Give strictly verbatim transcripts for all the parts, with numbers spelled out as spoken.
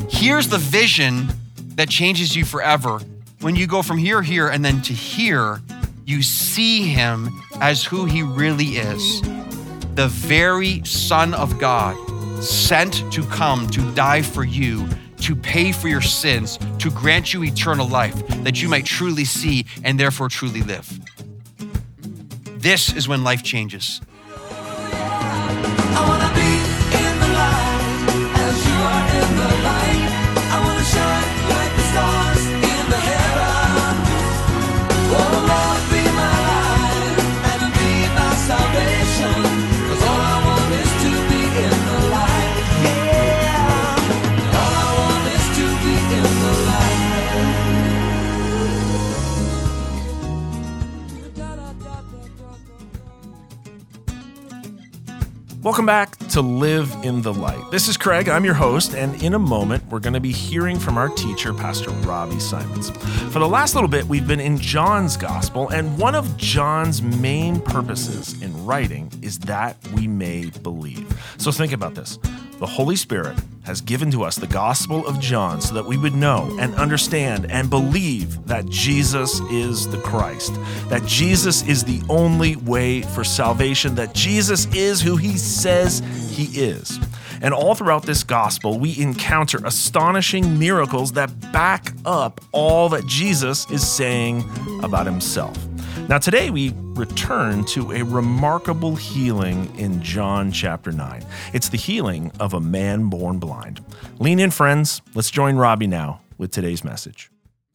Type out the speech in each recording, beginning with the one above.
Here's the vision that changes you forever. When you go from here, here, and then to here, you see him as who he really is. The very Son of God, sent to come to die for you, to pay for your sins, to grant you eternal life, that you might truly see and therefore truly live. This is when life changes. I wanna be in the light as you are in the light. I wanna shine like the stars in the heavens. Oh Lord, be my light and be my salvation. 'Cause all I want is to be in the light. Yeah. All I want is to be in the light. Welcome back to Live in the Light. This is Craig, I'm your host, and in a moment, we're going to be hearing from our teacher, Pastor Robbie Simons. For the last little bit, we've been in John's Gospel, and one of John's main purposes in writing is that we may believe. So think about this. The Holy Spirit has given to us the Gospel of John so that we would know and understand and believe that Jesus is the Christ, that Jesus is the only way for salvation, that Jesus is who he says he is. And all throughout this gospel, we encounter astonishing miracles that back up all that Jesus is saying about himself. Now today we return to a remarkable healing in John chapter nine. It's the healing of a man born blind. Lean in, friends. Let's join Robbie now with today's message.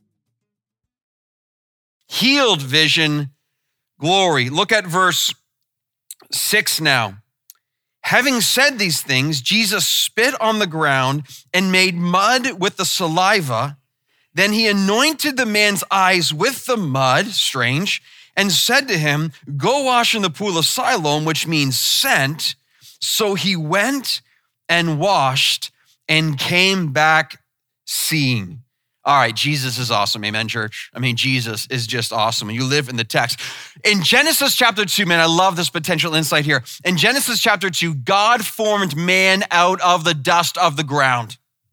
Healed vision, glory. Look at verse six now. Having said these things, Jesus spit on the ground and made mud with the saliva. Then he anointed the man's eyes with the mud, strange, and said to him, go wash in the pool of Siloam, which means sent. So he went and washed and came back seeing. All right, Jesus is awesome. Amen, church. I mean, Jesus is just awesome. And you live in the text. In Genesis chapter two, man, I love this potential insight here. In Genesis chapter two, God formed man out of the dust of the ground.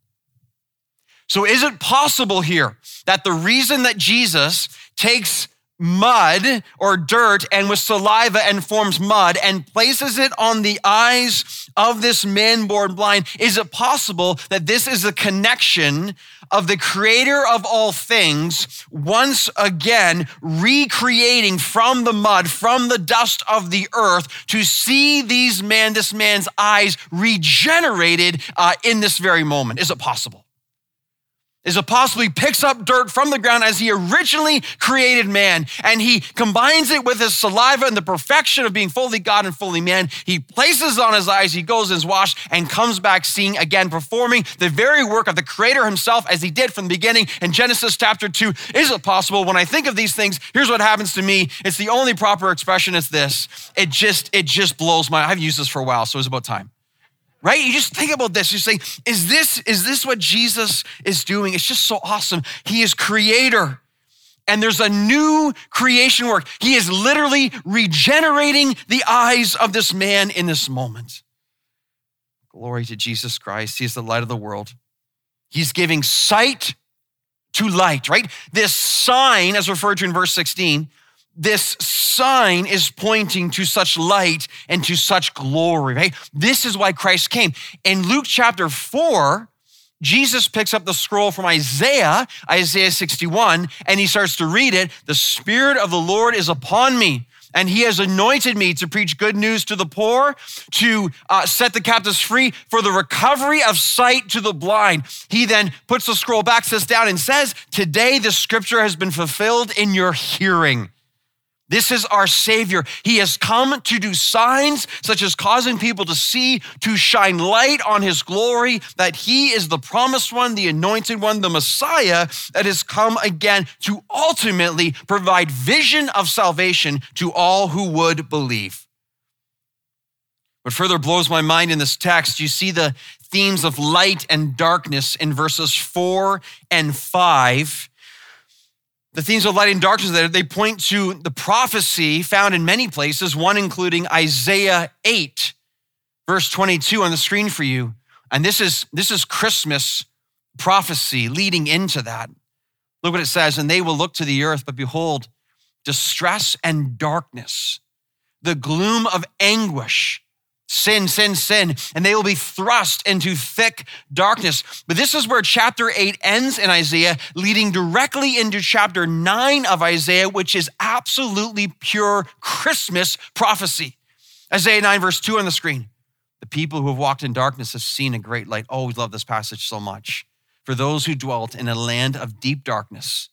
So is it possible here that the reason that Jesus takes mud or dirt and with saliva and forms mud and places it on the eyes of this man born blind, is it possible that this is a connection of the creator of all things once again recreating from the mud, from the dust of the earth to see these man, this man's eyes regenerated uh, in this very moment? Is it possible? Is it possible he picks up dirt from the ground as he originally created man, and he combines it with his saliva and the perfection of being fully God and fully man. He places it on his eyes, he goes and is washed and comes back seeing again, performing the very work of the creator himself as he did from the beginning in Genesis chapter two. Is it possible? When I think of these things, here's what happens to me. It's the only proper expression is this. It just, it just blows my, I've used this for a while, so it's about time. Right? You just think about this. You say, is this, is this what Jesus is doing? It's just so awesome. He is creator. And there's a new creation work. He is literally regenerating the eyes of this man in this moment. Glory to Jesus Christ. He is the light of the world. He's giving sight to light, right? This sign, as referred to in verse sixteen, this sign is pointing to such light and to such glory, right? This is why Christ came. In Luke chapter four, Jesus picks up the scroll from Isaiah, Isaiah sixty-one, and he starts to read it. The Spirit of the Lord is upon me, and he has anointed me to preach good news to the poor, to uh, set the captives free, for the recovery of sight to the blind. He then puts the scroll back, sits down, and says, today the scripture has been fulfilled in your hearing. This is our Savior. He has come to do signs such as causing people to see, to shine light on his glory, that he is the promised one, the anointed one, the Messiah that has come again to ultimately provide vision of salvation to all who would believe. What further blows my mind in this text, you see the themes of light and darkness in verses four and five. The themes of light and darkness there, they point to the prophecy found in many places, one including Isaiah eight, verse twenty-two on the screen for you. And this is, this is Christmas prophecy leading into that. Look what it says, and they will look to the earth, but behold, distress and darkness, the gloom of anguish, sin, sin, sin, and they will be thrust into thick darkness. But this is where chapter eight ends in Isaiah, leading directly into chapter nine of Isaiah, which is absolutely pure Christmas prophecy. Isaiah nine, verse two on the screen. The people who have walked in darkness have seen a great light. Always love this passage so much. For those who dwelt in a land of deep darkness,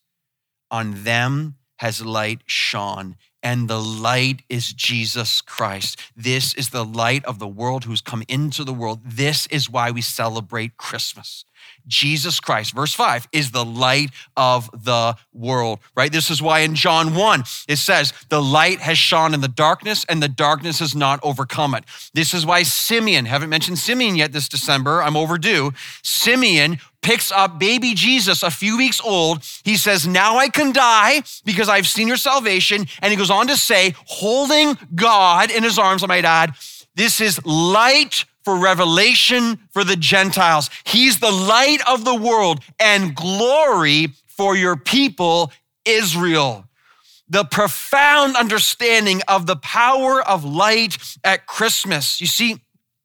on them has light shone, and the light is Jesus Christ. This is the light of the world who's come into the world. This is why we celebrate Christmas. Jesus Christ, verse five, is the light of the world, right? This is why in John one, it says, the light has shone in the darkness and the darkness has not overcome it. This is why Simeon, haven't mentioned Simeon yet this December, I'm overdue. Simeon picks up baby Jesus, a few weeks old. He says, now I can die because I've seen your salvation. And he goes on to say, holding God in his arms, I might add, this is light for revelation for the Gentiles. He's the light of the world and glory for your people, Israel. The profound understanding of the power of light at Christmas. You see,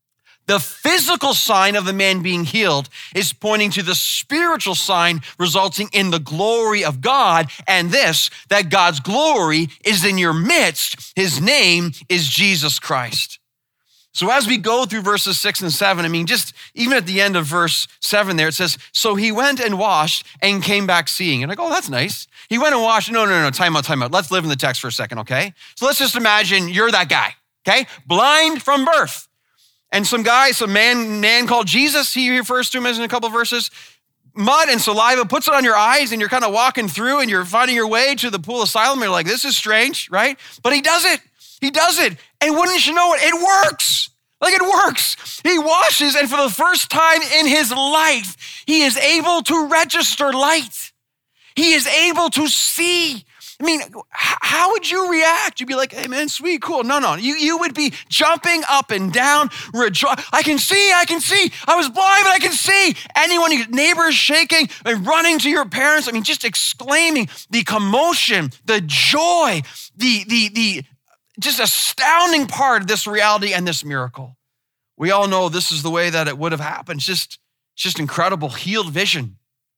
the physical sign of the man being healed is pointing to the spiritual sign resulting in the glory of God. And this, that God's glory is in your midst. His name is Jesus Christ. So as we go through verses six and seven, I mean, just even at the end of verse seven there, it says, so he went and washed and came back seeing. And I go, oh, that's nice. He went and washed. No, no, no, time out, time out. Let's live in the text for a second, okay? So let's just imagine you're that guy, okay? Blind from birth. And some guy, some man, man called Jesus, he refers to him as in a couple of verses, mud and saliva, puts it on your eyes and you're kind of walking through and you're finding your way to the pool of Siloam. You're like, this is strange, right? But he does it. He does it. And wouldn't you know it, it works. Like it works. He washes, and for the first time in his life, he is able to register light. He is able to see. I mean, how would you react? You'd be like, hey man, sweet, cool. No, no, you, you would be jumping up and down, rejo- I can see, I can see. I was blind, but I can see. Anyone, your neighbors shaking and running to your parents. I mean, just exclaiming the commotion, the joy, the, the, the, just astounding part of this reality and this miracle. We all know this is the way that it would have happened. It's just, it's just incredible, healed vision,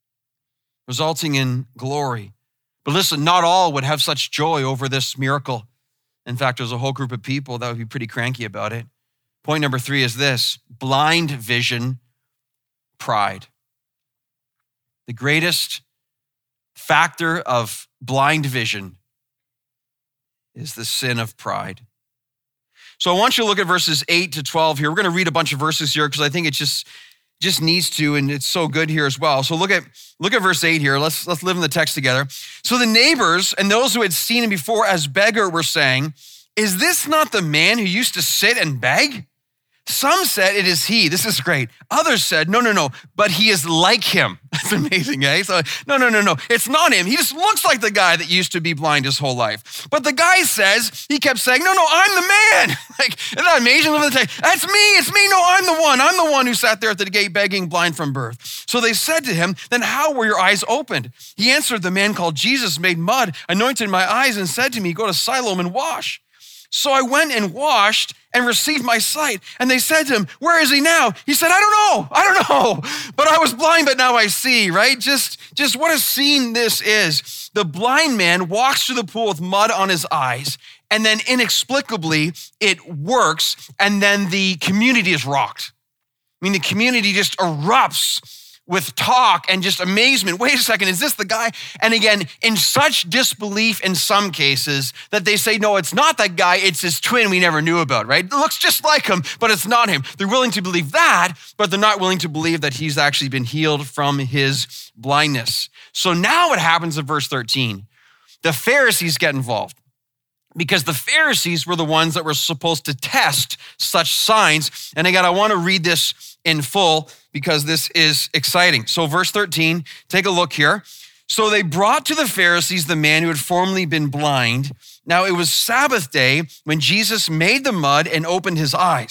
resulting in glory. But listen, not all would have such joy over this miracle. In fact, there's a whole group of people that would be pretty cranky about it. Point number three is this: blind vision, pride. The greatest factor of blind vision is the sin of pride. So I want you to look at verses eight to twelve here. We're going to read a bunch of verses here because I think it just, just needs to, and it's so good here as well. So look at look at verse eight here. Let's, let's live in the text together. So the neighbors and those who had seen him before as beggar were saying, is this not the man who used to sit and beg? Some said it is he. This is great. Others said, no, no, no, but he is like him. That's amazing, eh? So, no, no, no, no. It's not him. He just looks like the guy that used to be blind his whole life. But the guy says, he kept saying, no, no, I'm the man. Like, isn't that amazing? That's me. It's me. No, I'm the one. I'm the one who sat there at the gate begging, blind from birth. So they said to him, then how were your eyes opened? He answered, the man called Jesus made mud, anointed my eyes, and said to me, go to Siloam and wash. So I went and washed and received my sight. And they said to him, where is he now? He said, I don't know. I don't know. But I was blind, but now I see, right? Just, just what a scene this is. The blind man walks through the pool with mud on his eyes, and then inexplicably it works, and then the community is rocked. I mean, the community just erupts with talk and just amazement. Wait a second, is this the guy? And again, in such disbelief in some cases that they say, no, it's not that guy, it's his twin we never knew about, right? It looks just like him, but it's not him. They're willing to believe that, but they're not willing to believe that he's actually been healed from his blindness. So now what happens in verse thirteen? The Pharisees get involved, because the Pharisees were the ones that were supposed to test such signs. And again, I want to read this in full because this is exciting. So verse thirteen, take a look here. So they brought to the Pharisees the man who had formerly been blind. Now it was Sabbath day when Jesus made the mud and opened his eyes.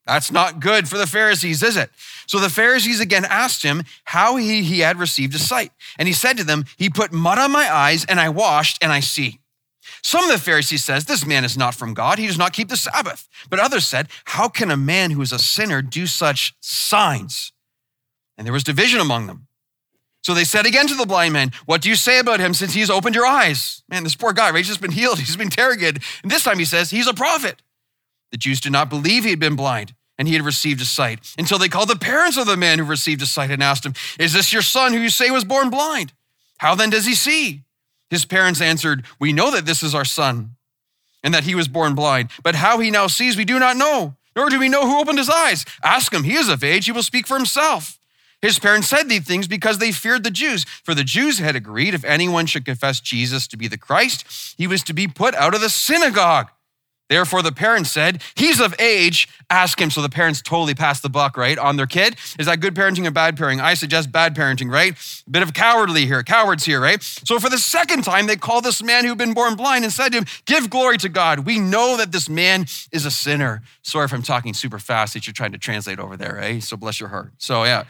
That's not good for the Pharisees, is it? So the Pharisees again asked him how he, he had received his sight. And he said to them, he put mud on my eyes and I washed and I see. Some of the Pharisees says, this man is not from God. He does not keep the Sabbath. But others said, how can a man who is a sinner do such signs? And there was division among them. So they said again to the blind man, what do you say about him since he's opened your eyes? Man, this poor guy, right? He's just been healed. He's been interrogated. And this time he says, he's a prophet. The Jews did not believe he had been blind and he had received his sight until they called the parents of the man who received his sight and asked him, is this your son who you say was born blind? How then does he see? His parents answered, we know that this is our son and that he was born blind, but how he now sees we do not know, nor do we know who opened his eyes. Ask him, he is of age, he will speak for himself. His parents said these things because they feared the Jews, for the Jews had agreed if anyone should confess Jesus to be the Christ, he was to be put out of the synagogue. Therefore, the parents said, he's of age, ask him. So the parents totally passed the buck, right, on their kid. Is that good parenting or bad parenting? I suggest bad parenting, right? A bit of cowardly here, cowards here, right? So for the second time, they called this man who'd been born blind and said to him, give glory to God. We know that this man is a sinner. Sorry if I'm talking super fast that you're trying to translate over there, right? So bless your heart. So yeah.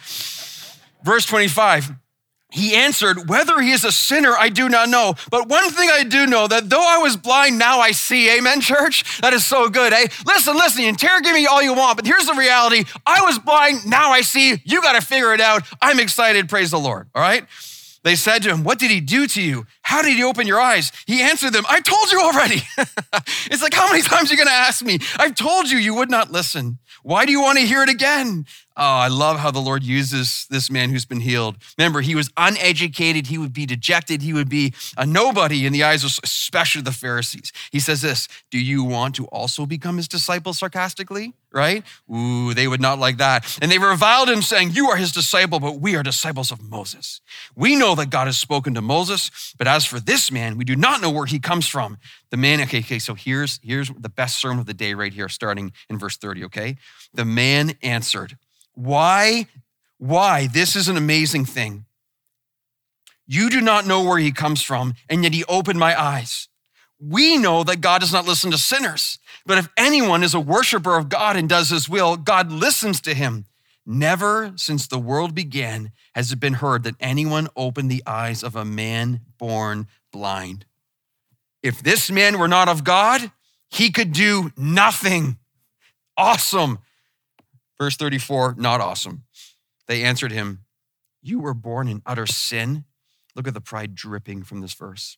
Verse twenty-five. He answered, whether he is a sinner, I do not know. But one thing I do know, that though I was blind, now I see. Amen, church? That is so good, eh? Listen, listen, you interrogate me all you want, but here's the reality. I was blind, now I see. You got to figure it out. I'm excited, praise the Lord, all right? They said to him, what did he do to you? How did he open your eyes? He answered them, I told you already. It's like, how many times are you going to ask me? I've told you, you would not listen. Why do you want to hear it again? Oh, I love how the Lord uses this man who's been healed. Remember, he was uneducated. He would be dejected. He would be a nobody in the eyes of especially the Pharisees. He says this, do you want to also become his disciple sarcastically? Right? Ooh, they would not like that. And they reviled him saying, you are his disciple, but we are disciples of Moses. We know that God has spoken to Moses, but as for this man, we do not know where he comes from. The man, okay, okay, so here's, here's the best sermon of the day right here, starting in verse thirty, okay? The man answered, why, why? This is an amazing thing. You do not know where he comes from, and yet he opened my eyes. We know that God does not listen to sinners, but if anyone is a worshiper of God and does his will, God listens to him. Never since the world began has it been heard that anyone opened the eyes of a man born blind. If this man were not of God, he could do nothing. Awesome. Verse thirty-four, not awesome. They answered him, you were born in utter sin. Look at the pride dripping from this verse.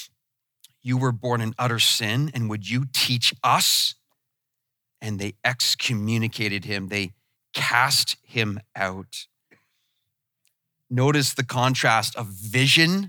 You were born in utter sin, and would you teach us? And they excommunicated him. They cast him out. Notice the contrast of vision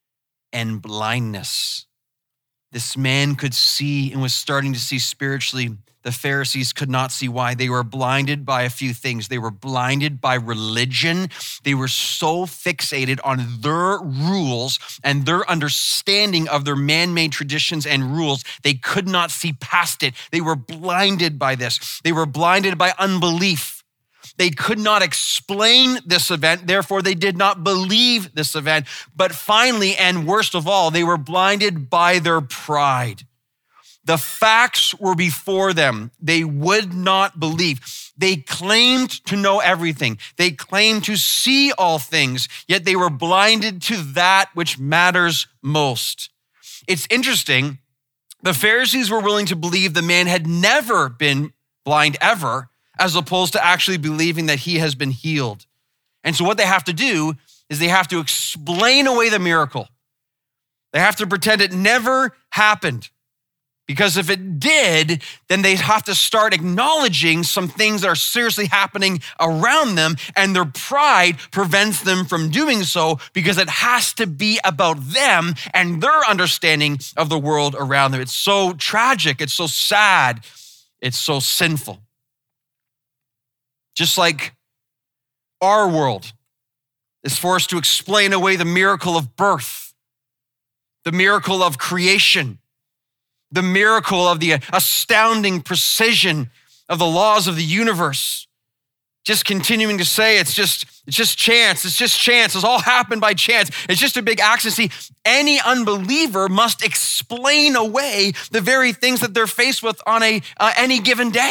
and blindness. This man could see and was starting to see spiritually. The Pharisees could not see why. They were blinded by a few things. They were blinded by religion. They were so fixated on their rules and their understanding of their man-made traditions and rules, they could not see past it. They were blinded by this. They were blinded by unbelief. They could not explain this event, therefore they did not believe this event. But finally, and worst of all, they were blinded by their pride. The facts were before them. They would not believe. They claimed to know everything. They claimed to see all things, yet they were blinded to that which matters most. It's interesting. The Pharisees were willing to believe the man had never been blind ever, as opposed to actually believing that he has been healed. And so what they have to do is they have to explain away the miracle. They have to pretend it never happened. Because if it did, then they have to start acknowledging some things that are seriously happening around them, and their pride prevents them from doing so because it has to be about them and their understanding of the world around them. It's so tragic, it's so sad, it's so sinful. Just like our world is forced to explain away the miracle of birth, the miracle of creation, the miracle of the astounding precision of the laws of the universe. Just continuing to say it's just, it's just chance, it's just chance, it's all happened by chance, it's just a big accident. See, any unbeliever must explain away the very things that they're faced with on a uh, any given day.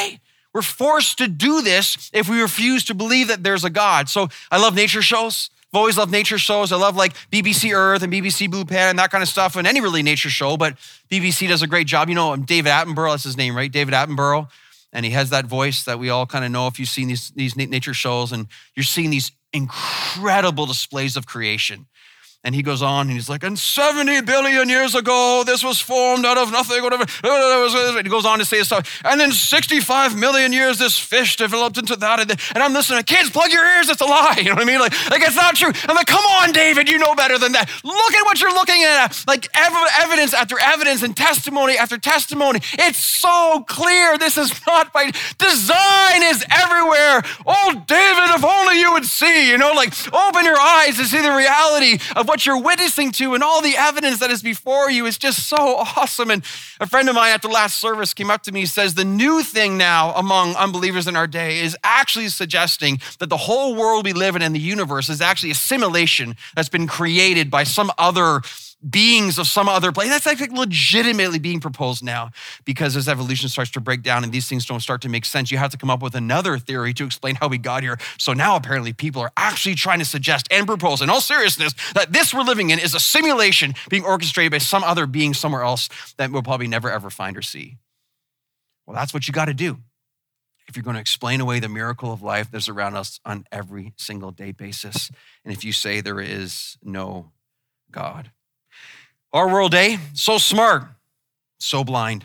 We're forced to do this if we refuse to believe that there's a God. So I love nature shows. I've always loved nature shows. I love like B B C Earth and B B C Blue Planet and that kind of stuff, and any really nature show, but B B C does a great job. You know, David Attenborough, that's his name, right? David Attenborough. And he has that voice that we all kind of know if you've seen these, these nature shows, and you're seeing these incredible displays of creation. And he goes on and he's like, and seventy billion years ago, this was formed out of nothing, whatever. And he goes on to say stuff. And then sixty-five million years, this fish developed into that. And I'm listening, kids, plug your ears, it's a lie. You know what I mean? Like, like it's not true. I'm like, come on, David, you know better than that. Look at what you're looking at. Like ev- evidence after evidence and testimony after testimony. It's so clear. This is not by design is everywhere. Oh, David, if only you would see, you know, like open your eyes to see the reality of what you're witnessing to and all the evidence that is before you is just so awesome. And a friend of mine at the last service came up to me and says, the new thing now among unbelievers in our day is actually suggesting that the whole world we live in and the universe is actually a simulation that's been created by some other beings of some other place. That's like legitimately being proposed now, because as evolution starts to break down and these things don't start to make sense, you have to come up with another theory to explain how we got here. So now apparently people are actually trying to suggest and propose in all seriousness that this we're living in is a simulation being orchestrated by some other being somewhere else that we'll probably never ever find or see. Well, that's what you got to do if you're going to explain away the miracle of life that's around us on every single day basis. And if you say there is no God. Our world, eh? So smart, so blind,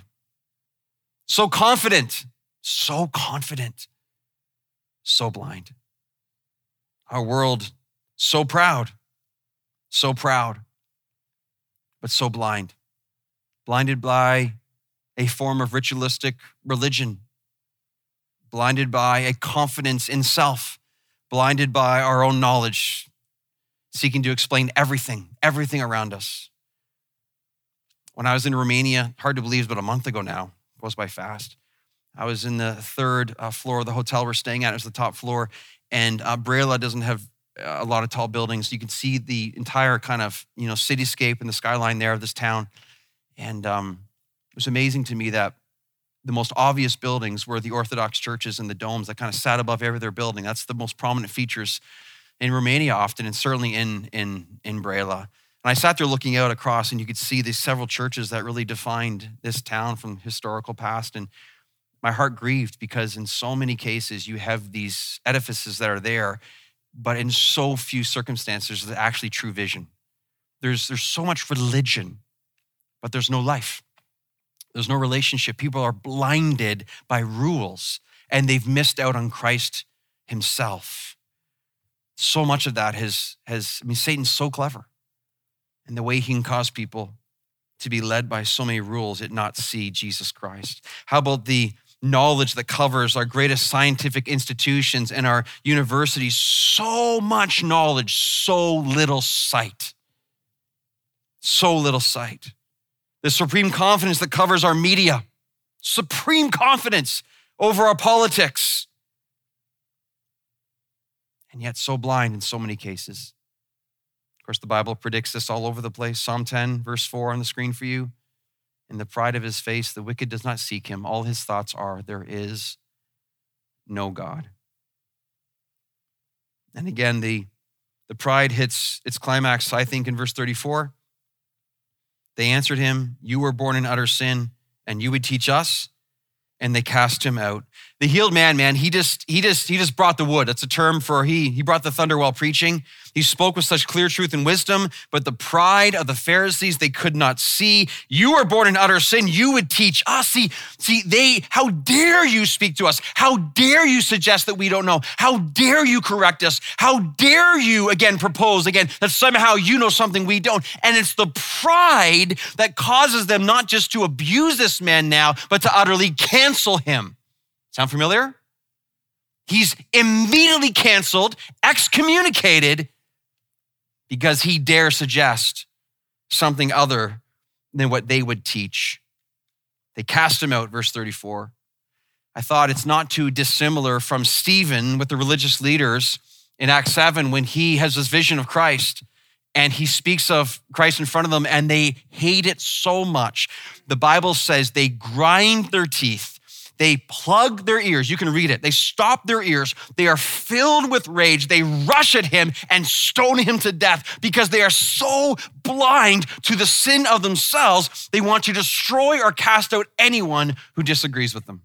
so confident, so confident, so blind. Our world, so proud, so proud, but so blind. Blinded by a form of ritualistic religion, blinded by a confidence in self, blinded by our own knowledge, seeking to explain everything, everything around us. When I was in Romania, hard to believe, but a month ago now, it goes by fast. I was in the third uh, floor of the hotel we're staying at. It was the top floor. And uh, Brela doesn't have a lot of tall buildings. You can see the entire kind of, you know, cityscape and the skyline there of this town. And um, it was amazing to me that the most obvious buildings were the Orthodox churches and the domes that kind of sat above every other building. That's the most prominent features in Romania often, and certainly in, in, in Brela. And I sat there looking out across, and you could see these several churches that really defined this town from historical past. And my heart grieved, because in so many cases, you have these edifices that are there, but in so few circumstances, there's actually true vision. There's, there's so much religion, but there's no life. There's no relationship. People are blinded by rules, and they've missed out on Christ himself. So much of that has, has I mean, Satan's so clever. And the way he can cause people to be led by so many rules and not see Jesus Christ. How about the knowledge that covers our greatest scientific institutions and our universities? So much knowledge, so little sight. So little sight. The supreme confidence that covers our media. Supreme confidence over our politics. And yet so blind in so many cases. Of course, the Bible predicts this all over the place. Psalm ten, verse four on the screen for you. In the pride of his face, the wicked does not seek him. All his thoughts are, there is no God. And again, the, the pride hits its climax, I think, in verse thirty-four. They answered him, you were born in utter sin, and you would teach us? And they cast him out. The healed man, man, he just he just he just brought the wood. That's a term for he he brought the thunder while preaching. He spoke with such clear truth and wisdom, but the pride of the Pharisees they could not see. You were born in utter sin. You would teach us. See, see, they, how dare you speak to us? How dare you suggest that we don't know? How dare you correct us? How dare you again propose again that somehow you know something we don't? And it's the pride that causes them not just to abuse this man now, but to utterly cancel him. Sound familiar? He's immediately canceled, excommunicated, because he dare suggest something other than what they would teach. They cast him out, verse thirty-four. I thought it's not too dissimilar from Stephen with the religious leaders in Acts seven when he has this vision of Christ and he speaks of Christ in front of them and they hate it so much. The Bible says they grind their teeth. they plug their ears. You can read it. They stop their ears. They are filled with rage. They rush at him and stone him to death because they are so blind to the sin of themselves. They want to destroy or cast out anyone who disagrees with them.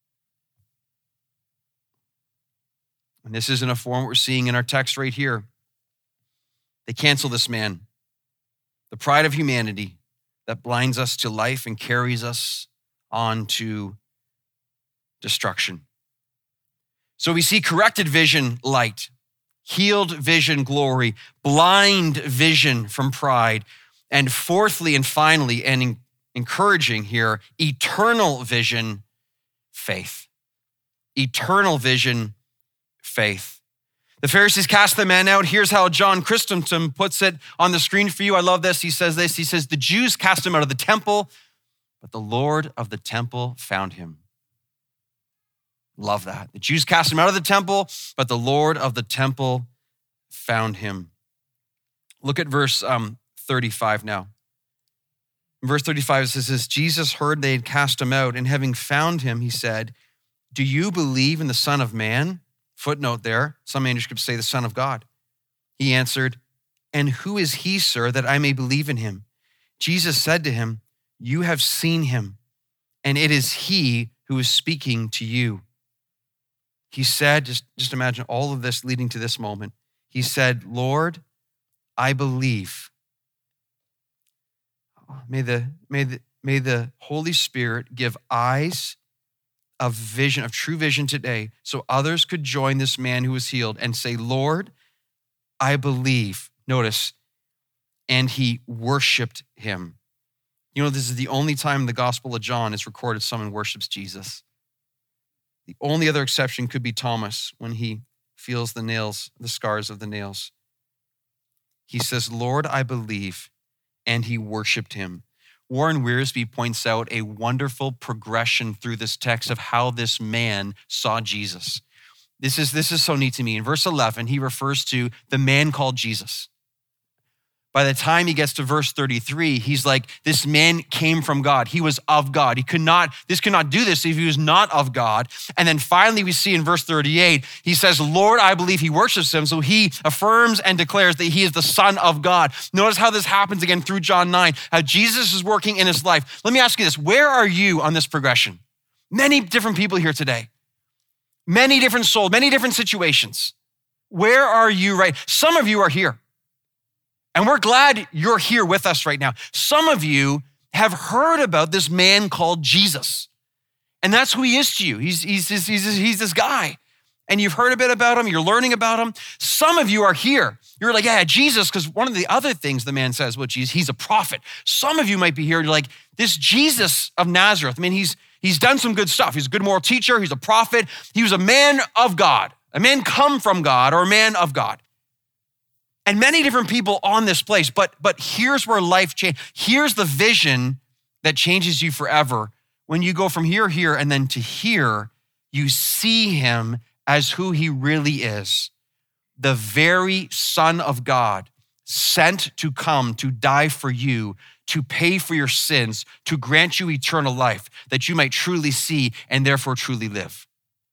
And this is in a form we're seeing in our text right here. They cancel this man, the pride of humanity that blinds us to life and carries us on to destruction. So we see corrected vision, light, healed vision, glory, blind vision from pride, and fourthly and finally, and encouraging here, eternal vision, faith. Eternal vision, faith. The Pharisees cast the man out. Here's how John Chrysostom puts it on the screen for you. I love this. He says this. He says, the Jews cast him out of the temple, but the Lord of the temple found him. Love that. The Jews cast him out of the temple, but the Lord of the temple found him. Look at verse um, thirty-five now. In verse thirty-five, it says this, Jesus heard they had cast him out, and having found him, he said, do you believe in the Son of Man? Footnote there, some manuscripts say the Son of God. He answered, and who is he, sir, that I may believe in him? Jesus said to him, you have seen him, and it is he who is speaking to you. He said, just, just imagine all of this leading to this moment. He said, Lord, I believe. May the, may the, may the Holy Spirit give eyes of vision, of true vision today, so others could join this man who was healed and say, Lord, I believe. Notice, and he worshiped him. You know, this is the only time in the Gospel of John is recorded someone worships Jesus. The only other exception could be Thomas when he feels the nails, the scars of the nails. He says, Lord, I believe, and he worshiped him. Warren Wiersbe points out a wonderful progression through this text of how this man saw Jesus. This is, this is so neat to me. In verse eleven, he refers to the man called Jesus. By the time he gets to verse thirty-three, he's like, this man came from God. He was of God. He could not, this could not do this if he was not of God. And then finally we see in verse thirty-eight, he says, Lord, I believe. He worships him. So he affirms and declares that he is the Son of God. Notice how this happens again through John nine, how Jesus is working in his life. Let me ask you this, where are you on this progression? Many different people here today, many different souls, many different situations. Where are you right? Some of you are here. And we're glad you're here with us right now. Some of you have heard about this man called Jesus. And that's who he is to you. He's, he's, he's, he's, he's this guy. And you've heard a bit about him. You're learning about him. Some of you are here. You're like, yeah, Jesus, because one of the other things the man says, well, Jesus, he's a prophet. Some of you might be here and you're like, this Jesus of Nazareth, I mean, he's, he's done some good stuff. He's a good moral teacher. He's a prophet. He was a man of God, a man come from God or a man of God. And many different people on this place, but, but here's where life changes. Here's the vision that changes you forever. When you go from here, here, and then to here, you see him as who he really is. The very Son of God, sent to come to die for you, to pay for your sins, to grant you eternal life, that you might truly see and therefore truly live.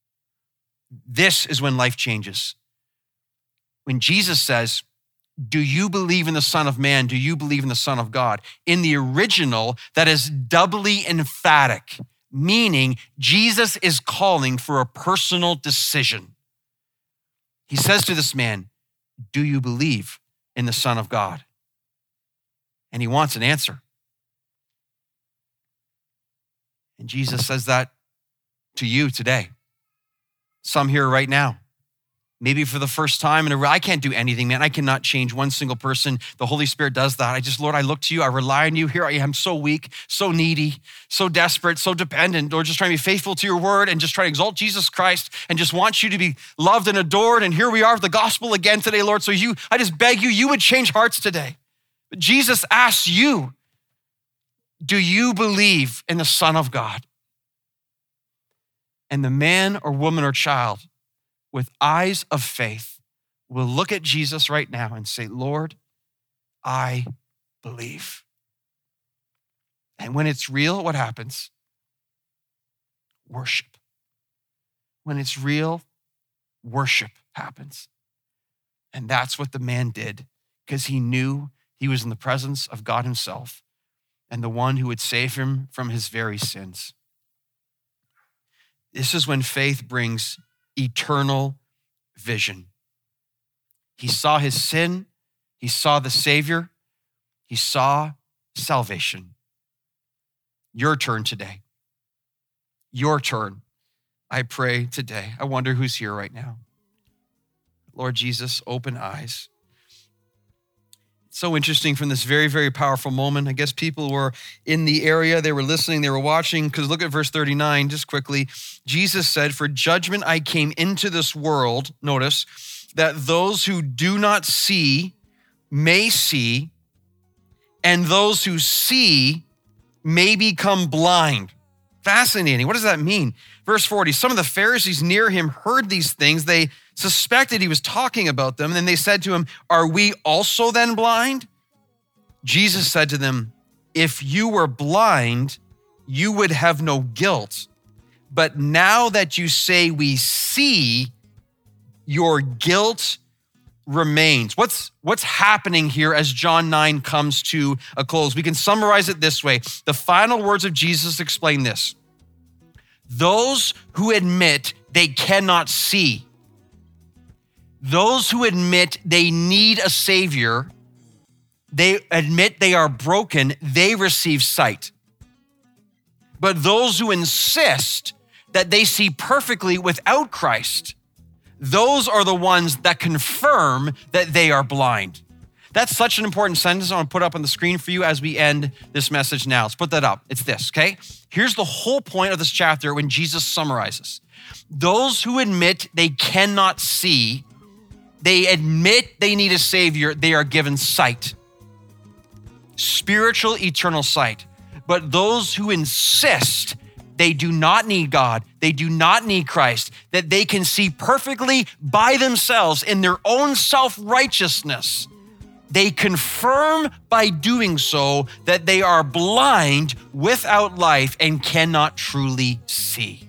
This is when life changes. When Jesus says, do you believe in the Son of Man? Do you believe in the Son of God? In the original, that is doubly emphatic, meaning Jesus is calling for a personal decision. He says to this man, do you believe in the Son of God? And he wants an answer. And Jesus says that to you today. Some here right now. Maybe for the first time, and I can't do anything, man. I cannot change one single person. The Holy Spirit does that. I just, Lord, I look to you. I rely on you. Here I am, so weak, so needy, so desperate, so dependent. Lord, just trying to be faithful to your word and just try to exalt Jesus Christ and just want you to be loved and adored. And here we are with the gospel again today, Lord. So you, I just beg you, you would change hearts today. But Jesus asks you, do you believe in the Son of God? And the man or woman or child with eyes of faith will look at Jesus right now and say, Lord, I believe. And when it's real, what happens? worship. When it's real, worship happens. And that's what the man did, because he knew he was in the presence of God himself and the one who would save him from his very sins. This is when faith brings eternal vision. He saw his sin, he saw the Savior, he saw salvation. Your turn today. Your turn. I pray today. I wonder who's here right now. Lord Jesus, open eyes. It's so interesting from this very, very powerful moment. I guess people were in the area, they were listening, they were watching, because look at verse thirty-nine, just quickly. Jesus said, "For judgment I came into this world," notice, "that those who do not see may see, and those who see may become blind." Fascinating. What does that mean? Verse forty, some of the Pharisees near him heard these things. They suspected he was talking about them. And then they said to him, "Are we also then blind?" Jesus said to them, "If you were blind, you would have no guilt. But now that you say we see, your guilt remains." What's, what's happening here as John nine comes to a close? We can summarize it this way. The final words of Jesus explain this. Those who admit they cannot see, those who admit they need a Savior, they admit they are broken, they receive sight. But those who insist that they see perfectly without Christ, those are the ones that confirm that they are blind. That's such an important sentence I want to put up on the screen for you as we end this message now. Let's put that up. It's this, okay? Here's the whole point of this chapter when Jesus summarizes. Those who admit they cannot see, they admit they need a Savior, they are given sight. Spiritual, eternal sight. But those who insist they do not need God, they do not need Christ, that they can see perfectly by themselves in their own self-righteousness, they confirm by doing so that they are blind without life and cannot truly see.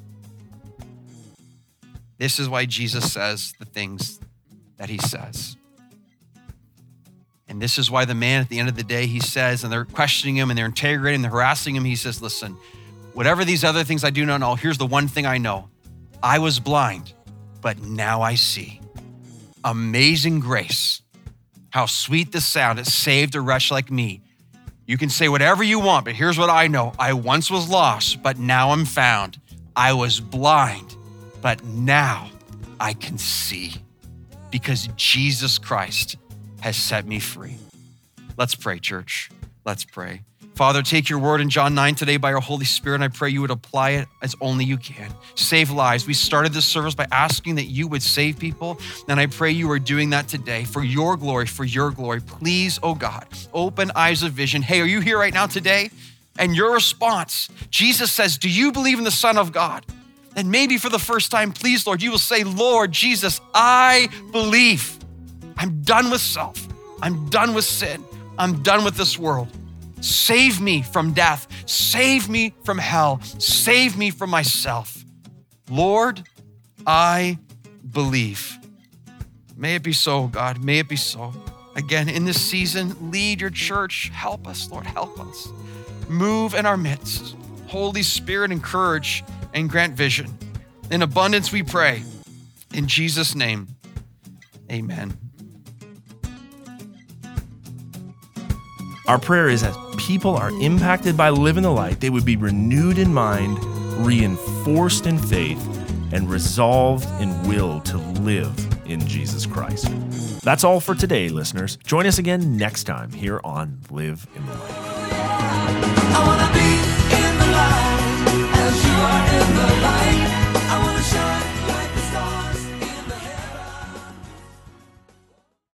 This is why Jesus says the things that he says. And this is why the man at the end of the day, he says, and they're questioning him and they're interrogating, they're harassing him. He says, listen, whatever these other things I do not know, here's the one thing I know. I was blind, but now I see. Amazing grace. How sweet the sound. It saved a wretch like me. You can say whatever you want, but here's what I know. I once was lost, but now I'm found. I was blind, but now I can see because Jesus Christ has set me free. Let's pray, church. Let's pray. Father, take your word in John nine today by your Holy Spirit, and I pray you would apply it as only you can. Save lives. We started this service by asking that you would save people, and I pray you are doing that today for your glory, for your glory. Please, oh God, open eyes of vision. Hey, are you here right now today? And your response, Jesus says, do you believe in the Son of God? And maybe for the first time, please, Lord, you will say, Lord Jesus, I believe. I'm done with self. I'm done with sin. I'm done with this world. Save me from death. Save me from hell. Save me from myself. Lord, I believe. May it be so, God. May it be so. Again, in this season, lead your church. Help us, Lord. Help us. Move in our midst. Holy Spirit, encourage and grant vision. In abundance we pray. In Jesus' name, amen. Our prayer is as people are impacted by living the light, they would be renewed in mind, reinforced in faith, and resolved in will to live in Jesus Christ. That's all for today, listeners. Join us again next time here on Live in the Light. I wanna be